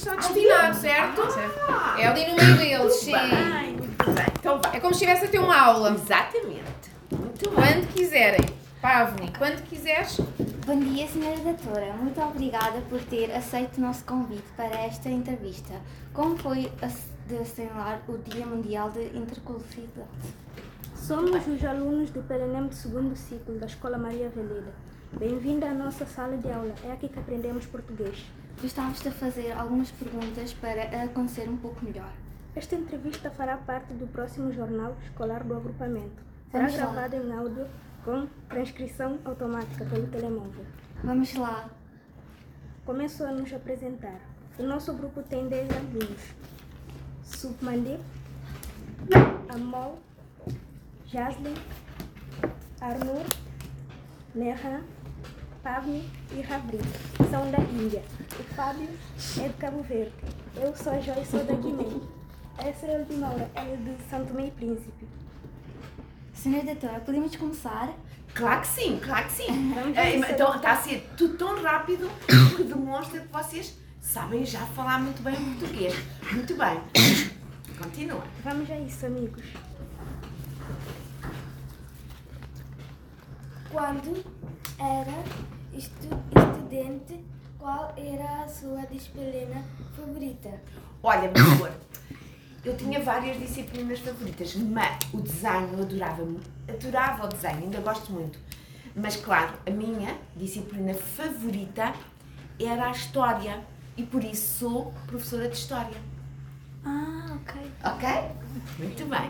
só destinar, certo? É ali no meio deles, sim. Muito bem. Então vai. É como se estivesse a ter uma aula. Exatamente. Muito bem. Quando quiserem. Pavni, quando quiseres. Bom dia, Senhora Doutora. Muito obrigada por ter aceito o nosso convite para esta entrevista. Como foi de assinalar o Dia Mundial de Interculturalidade? Somos os alunos do PNM do segundo ciclo da Escola Maria Veleda. Bem-vinda à nossa sala de aula. É aqui que aprendemos português. Gostávamos de fazer algumas perguntas para a conhecer um pouco melhor. Esta entrevista fará parte do próximo jornal escolar do agrupamento. Será Vamos lá. gravada em áudio com transcrição automática pelo telemóvel. Vamos lá. Começo a nos apresentar. O nosso grupo tem 10 alunos. Submandip, Amol, Jaslin, Arnur, Neha, Pavni e Ravri. São da Índia. O Fábio é de Cabo Verde. Eu sou a Joy, sou da Guiné. Essa é a última hora, ela é de Santo Tomé e Príncipe. Senhora Doutora, podemos começar? Claro que sim, claro que sim. Vamos ver se- Então está a ser tudo tão rápido que demonstra que vocês sabem já falar muito bem o português. Muito bem. Continua. Vamos a isso, amigos. Quando era estudante, qual era a sua disciplina favorita? Olha, meu amor, eu tinha várias disciplinas favoritas, mas o desenho eu adorava o desenho, ainda gosto muito. Mas claro, a minha disciplina favorita era a história e por isso sou professora de história. Ah, ok. Ok? Muito bem.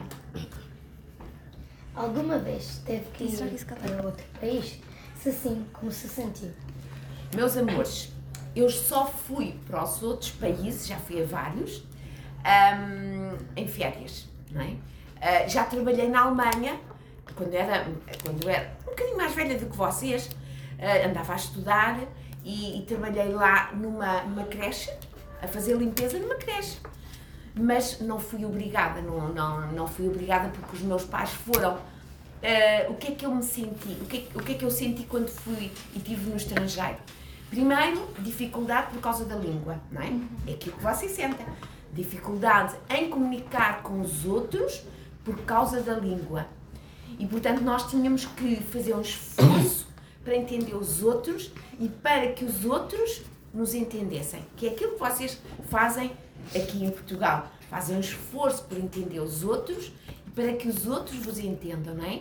Alguma vez teve que Isso, ir isso que eu para outro país? Se sim, como se sentiu? Meus amores, eu só fui para os outros países, já fui a vários, em férias, não é? Já trabalhei na Alemanha, quando eu era um bocadinho mais velha do que vocês, andava a estudar e trabalhei lá numa creche, a fazer limpeza numa creche. Mas não fui obrigada, não fui obrigada porque os meus pais foram. O que é que eu me senti? O que é que eu senti quando fui e estive no estrangeiro? Primeiro, dificuldade por causa da língua, não é? É aquilo que vocês sentem. Dificuldade em comunicar com os outros por causa da língua. E, portanto, nós tínhamos que fazer um esforço para entender os outros e para que os outros nos entendessem. Que é aquilo que vocês fazem aqui em Portugal. Fazem um esforço por entender os outros e para que os outros vos entendam, não é?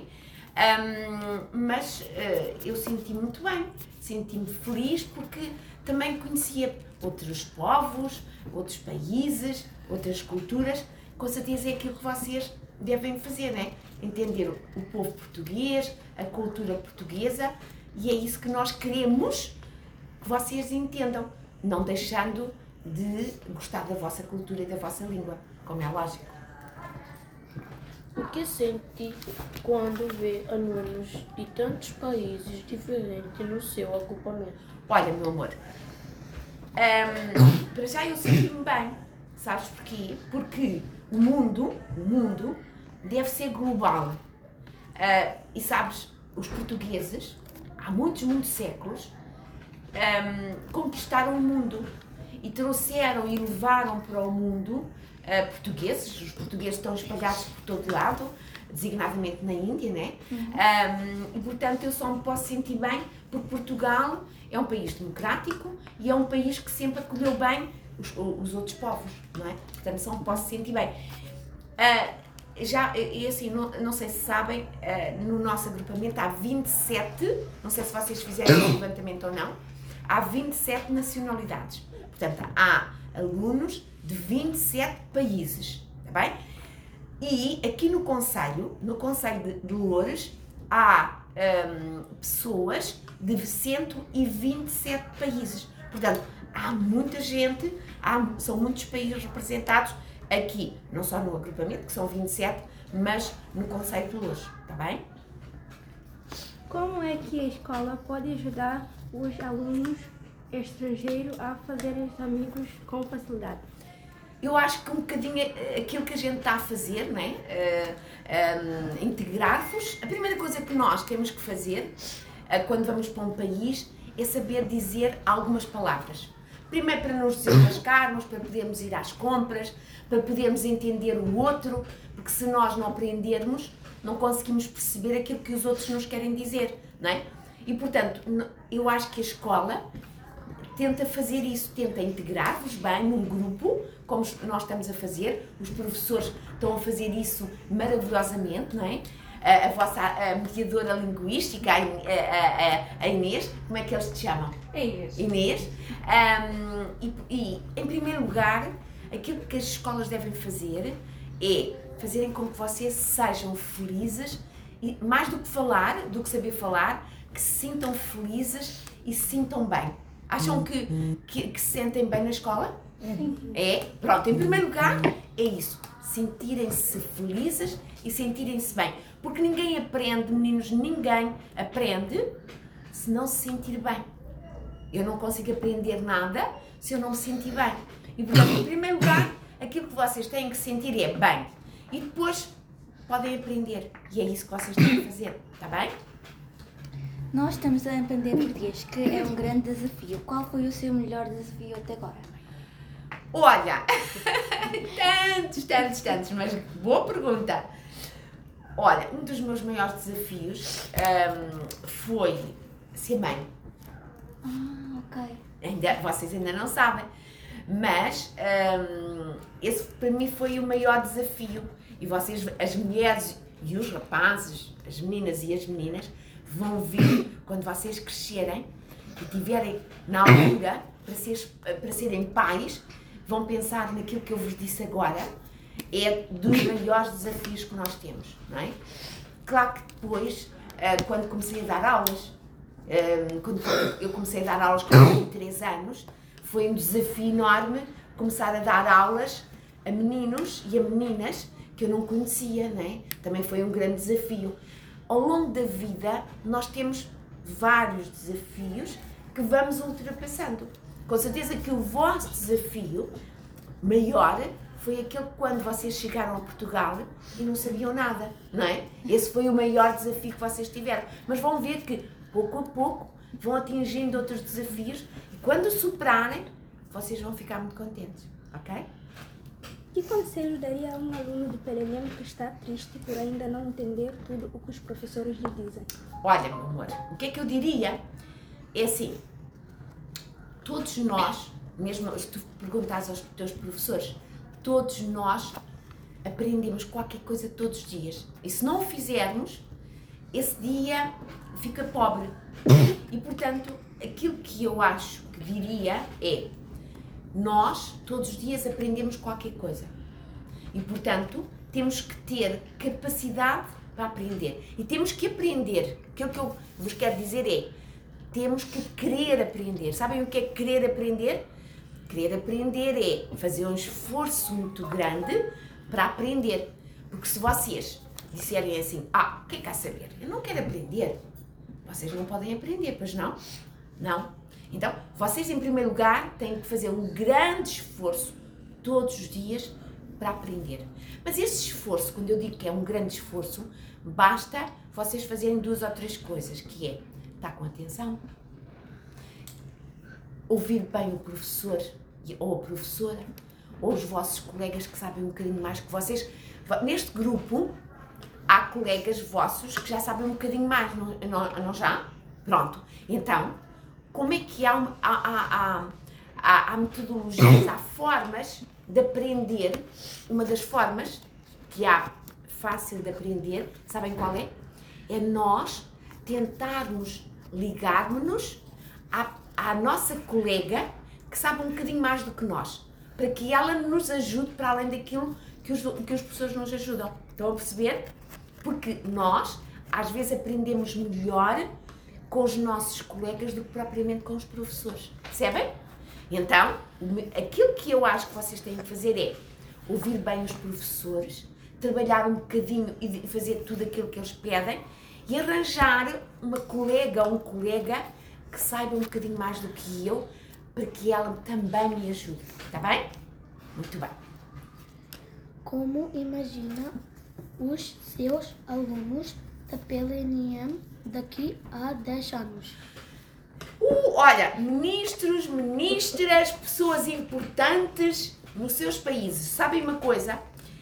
Mas eu senti muito bem, senti-me feliz porque também conhecia outros povos, outros países, outras culturas. Com certeza é aquilo que vocês devem fazer, não é? Entender o povo português, a cultura portuguesa, e é isso que nós queremos que vocês entendam, não deixando de gostar da vossa cultura e da vossa língua, como é lógico. O que sente quando vê alunos de tantos países diferentes no seu agrupamento? Olha, meu amor, para já eu sinto-me bem, sabes porquê? Porque o mundo deve ser global. E sabes, os portugueses, há muitos séculos, conquistaram o mundo e trouxeram e levaram para o mundo portugueses. Os portugueses estão espalhados por todo lado, designadamente na Índia, né? E portanto eu só me posso sentir bem porque Portugal é um país democrático e é um país que sempre acolheu bem os outros povos, não é? Portanto só me posso sentir bem. E assim, não sei se sabem, no nosso agrupamento há 27, não sei se vocês fizeram esse levantamento ou não, há 27 nacionalidades. Portanto, há alunos de 27 países, está bem? E aqui no Conselho de Loures, há pessoas de 127 países. Portanto, há muita gente, são muitos países representados aqui, não só no agrupamento, que são 27, mas no Conselho de Loures, está bem? Como é que a escola pode ajudar os alunos estrangeiros a fazerem amigos com facilidade? Eu acho que um bocadinho aquilo que a gente está a fazer, não é? Integrar-vos. A primeira coisa que nós temos que fazer quando vamos para um país é saber dizer algumas palavras. Primeiro para nos desenrascarmos, para podermos ir às compras, para podermos entender o outro, porque se nós não aprendermos, não conseguimos perceber aquilo que os outros nos querem dizer, não é? E, portanto, eu acho que a escola tenta fazer isso, tenta integrar-vos bem num grupo, como nós estamos a fazer, os professores estão a fazer isso maravilhosamente, não é? A vossa mediadora linguística, a Inês, como é que eles te chamam? É Inês. Inês. E, em primeiro lugar, aquilo que as escolas devem fazer é fazerem com que vocês sejam felizes, e mais do que falar, do que saber falar, que se sintam felizes e se sintam bem. Acham que se sentem bem na escola? É? Pronto, em primeiro lugar, é isso. Sentirem-se felizes e sentirem-se bem. Porque ninguém aprende, meninos, ninguém aprende se não se sentir bem. Eu não consigo aprender nada se eu não me sentir bem. E, portanto, em primeiro lugar, aquilo que vocês têm que sentir é bem. E depois podem aprender. E é isso que vocês têm que fazer, está bem? Nós estamos a aprender português, que é um grande desafio. Qual foi o seu melhor desafio até agora? Olha, tantos, mas boa pergunta. Olha, um dos meus maiores desafios foi ser mãe. Ok. Vocês ainda não sabem, mas esse para mim foi o maior desafio. E vocês, as mulheres e os rapazes, as meninas e as meninas, vão ver quando vocês crescerem e tiverem na altura para serem pais, vão pensar naquilo que eu vos disse agora, é dos maiores desafios que nós temos, não é? Claro que depois, quando comecei a dar aulas, quando eu comecei a dar aulas com 3 anos, foi um desafio enorme começar a dar aulas a meninos e a meninas que eu não conhecia, não é? Também foi um grande desafio. Ao longo da vida, nós temos vários desafios que vamos ultrapassando. Com certeza que o vosso desafio maior foi aquele quando vocês chegaram a Portugal e não sabiam nada, não é? Esse foi o maior desafio que vocês tiveram. Mas vão ver que, pouco a pouco, vão atingindo outros desafios e quando superarem, vocês vão ficar muito contentes, ok? Que conselho daria a um aluno de Perenemo que está triste por ainda não entender tudo o que os professores lhe dizem? Olha, meu amor, o que é que eu diria? É assim, todos nós, mesmo se tu perguntares aos teus professores, todos nós aprendemos qualquer coisa todos os dias. E se não o fizermos, esse dia fica pobre. E, portanto, aquilo que eu acho que diria é: nós, todos os dias, aprendemos qualquer coisa. E, portanto, temos que ter capacidade para aprender. E temos que aprender. Aquilo que eu vos quero dizer é: temos que querer aprender. Sabem o que é querer aprender? Querer aprender é fazer um esforço muito grande para aprender. Porque se vocês disserem assim: o que é que há a saber? Eu não quero aprender. Vocês não podem aprender, pois não? Não. Então, vocês, em primeiro lugar, têm que fazer um grande esforço todos os dias para aprender. Mas esse esforço, quando eu digo que é um grande esforço, basta vocês fazerem 2 ou 3 coisas, que é estar com atenção, ouvir bem o professor ou a professora, ou os vossos colegas que sabem um bocadinho mais que vocês. Neste grupo, há colegas vossos que já sabem um bocadinho mais, não já? Pronto. Então, como é que há metodologias, há formas de aprender. Uma das formas que há fácil de aprender, sabem qual é? É nós tentarmos ligarmos-nos à nossa colega que sabe um bocadinho mais do que nós, para que ela nos ajude para além daquilo que os professores nos ajudam. Estão a perceber? Porque nós, às vezes, aprendemos melhor com os nossos colegas do que propriamente com os professores. Percebem? Então, aquilo que eu acho que vocês têm que fazer é ouvir bem os professores, trabalhar um bocadinho e fazer tudo aquilo que eles pedem e arranjar uma colega ou um colega que saiba um bocadinho mais do que eu, para que ela também me ajude. Está bem? Muito bem. Como imagina os seus alunos da PLNM daqui a 10 anos? Olha, ministros, ministras, pessoas importantes nos seus países. Sabem uma coisa?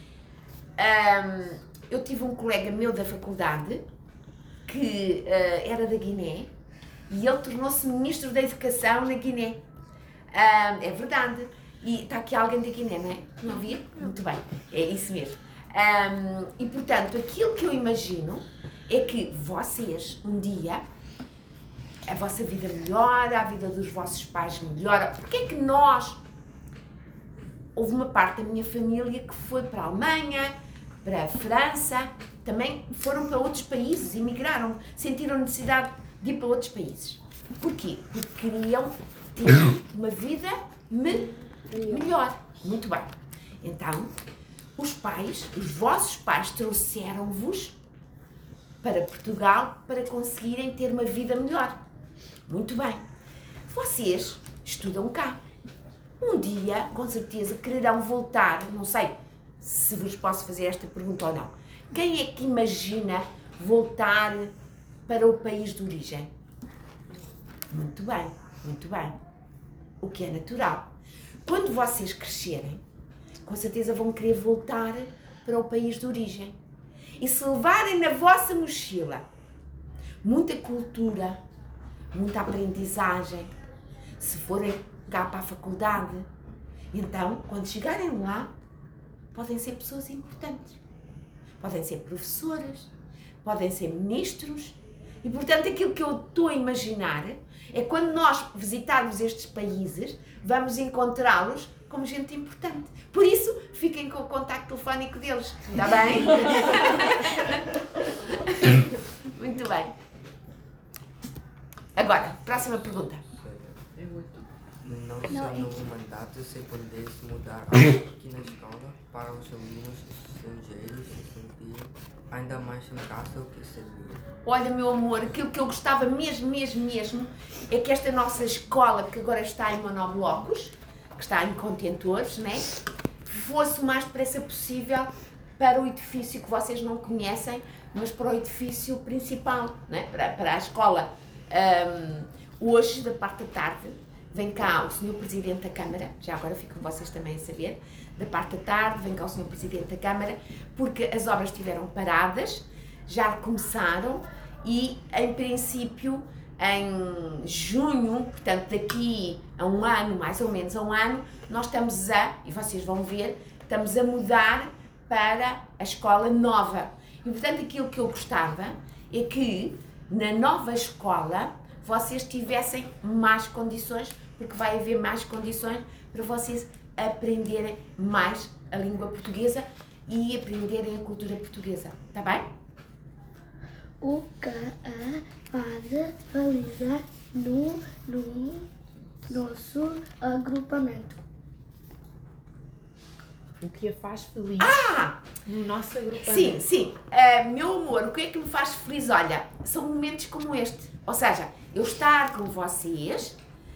Eu tive um colega meu da faculdade que era da Guiné e ele tornou-se ministro da Educação na Guiné. É verdade. E está aqui alguém da Guiné, não é? Não havia? Muito bem, é isso mesmo. E portanto, aquilo que eu imagino é que vocês, um dia, a vossa vida melhora, a vida dos vossos pais melhora. Porque é que nós... Houve uma parte da minha família que foi para a Alemanha, para a França, também foram para outros países, emigraram, sentiram necessidade de ir para outros países. Porquê? Porque queriam ter uma vida melhor. Muito bem. Então, os vossos pais trouxeram-vos para Portugal para conseguirem ter uma vida melhor. Muito bem. Vocês estudam cá. Um dia, com certeza, quererão voltar, não sei se vos posso fazer esta pergunta ou não. Quem é que imagina voltar para o país de origem? Muito bem, muito bem. O que é natural. Quando vocês crescerem, com certeza vão querer voltar para o país de origem. E se levarem na vossa mochila muita cultura, muita aprendizagem, se forem cá para a faculdade, então, quando chegarem lá, podem ser pessoas importantes. Podem ser professoras, podem ser ministros. E, portanto, aquilo que eu estou a imaginar é quando nós visitarmos estes países, vamos encontrá-los como gente importante. Por isso, fiquem com o contacto telefónico deles. Está bem? Muito bem. Agora, próxima pergunta. Não sei no mandato se pudesse mudar algo aqui na escola para os alunos estrangeiros se sentirem ainda mais em casa, o que seria? Olha, meu amor, aquilo que eu gostava mesmo é que esta nossa escola, que agora está em monoblocos, que está em contentores, né, fosse o mais depressa possível para o edifício que vocês não conhecem, mas para o edifício principal, né, para a escola. Hoje, da parte da tarde, vem cá o Sr. Presidente da Câmara, já agora ficam vocês também a saber, da parte da tarde vem cá o Sr. Presidente da Câmara, porque as obras estiveram paradas, já começaram e, em princípio, em junho, portanto daqui a um ano, mais ou menos a um ano, nós estamos e vocês vão ver, estamos a mudar para a escola nova. E, portanto, aquilo que eu gostava é que, na nova escola, vocês tivessem mais condições, porque vai haver mais condições para vocês aprenderem mais a língua portuguesa e aprenderem a cultura portuguesa. Está bem? O que faz realizar no nosso agrupamento? O que a faz feliz no nosso agrupamento. Sim, sim. Meu amor, o que é que me faz feliz? Olha, são momentos como este. Ou seja, eu estar com vocês.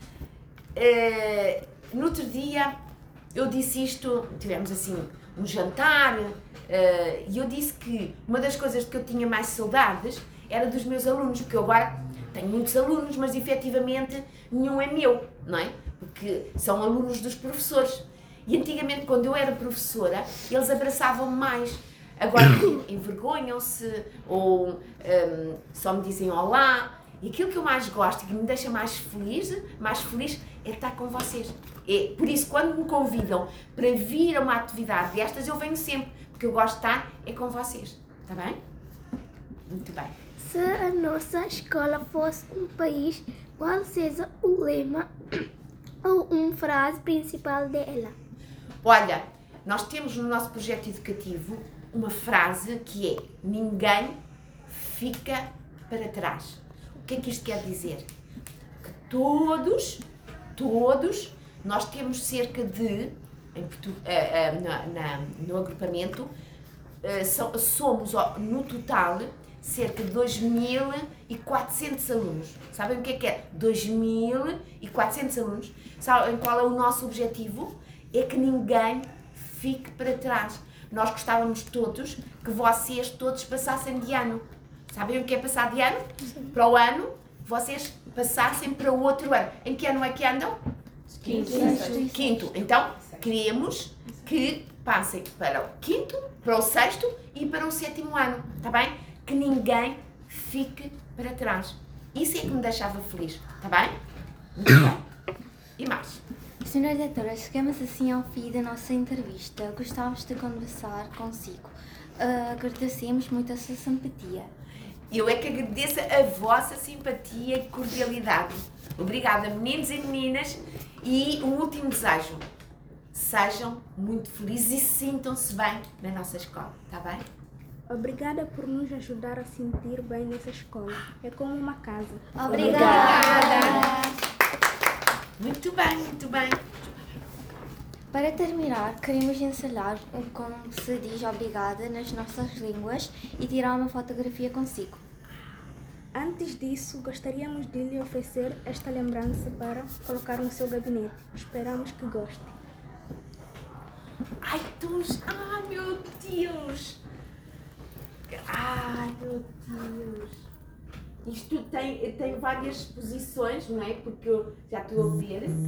No outro dia, eu disse isto, tivemos assim um jantar, e eu disse que uma das coisas que eu tinha mais saudades era dos meus alunos, porque eu agora tenho muitos alunos, mas efetivamente nenhum é meu, não é? Porque são alunos dos professores. E antigamente, quando eu era professora, eles abraçavam-me mais. Agora envergonham-se ou só me dizem olá. E aquilo que eu mais gosto e que me deixa mais feliz é estar com vocês. Por isso, quando me convidam para vir a uma atividade destas, eu venho sempre, porque eu gosto de estar com vocês. Está bem? Muito bem. Se a nossa escola fosse um país, qual seria o lema ou uma frase principal dela? Olha, nós temos no nosso projeto educativo uma frase que é: ninguém fica para trás. O que é que isto quer dizer? Que todos, nós temos cerca de, no agrupamento, somos no total cerca de 2.400 alunos. Sabem o que é? 2.400 alunos. Sabem qual é o nosso objetivo? É que ninguém fique para trás. Nós gostávamos todos que vocês todos passassem de ano. Sabem o que é passar de ano? Sim. Para o ano vocês passassem para o outro ano. Em que ano é que andam? Quinto. Então, queremos que passem para o quinto, para o sexto e para o sétimo ano, está bem? Que ninguém fique para trás. Isso é que me deixava feliz, está bem? Muito bem. E mais? Senhora Diretora, chegamos assim ao fim da nossa entrevista. Gostávamos de conversar consigo. Agradecemos muito a sua simpatia. Eu é que agradeço a vossa simpatia e cordialidade. Obrigada, meninos e meninas. E um último desejo. Sejam muito felizes e sintam-se bem na nossa escola, está bem? Obrigada por nos ajudar a sentir bem nessa escola. É como uma casa. Obrigada! Muito bem, muito bem. Para terminar, queremos ensaiar como se diz obrigada nas nossas línguas e tirar uma fotografia consigo. Antes disso, gostaríamos de lhe oferecer esta lembrança para colocar no seu gabinete. Esperamos que goste. Ai, meu Deus! Ai, meu Deus! Isto tem várias posições, não é? Porque eu já estou a ver.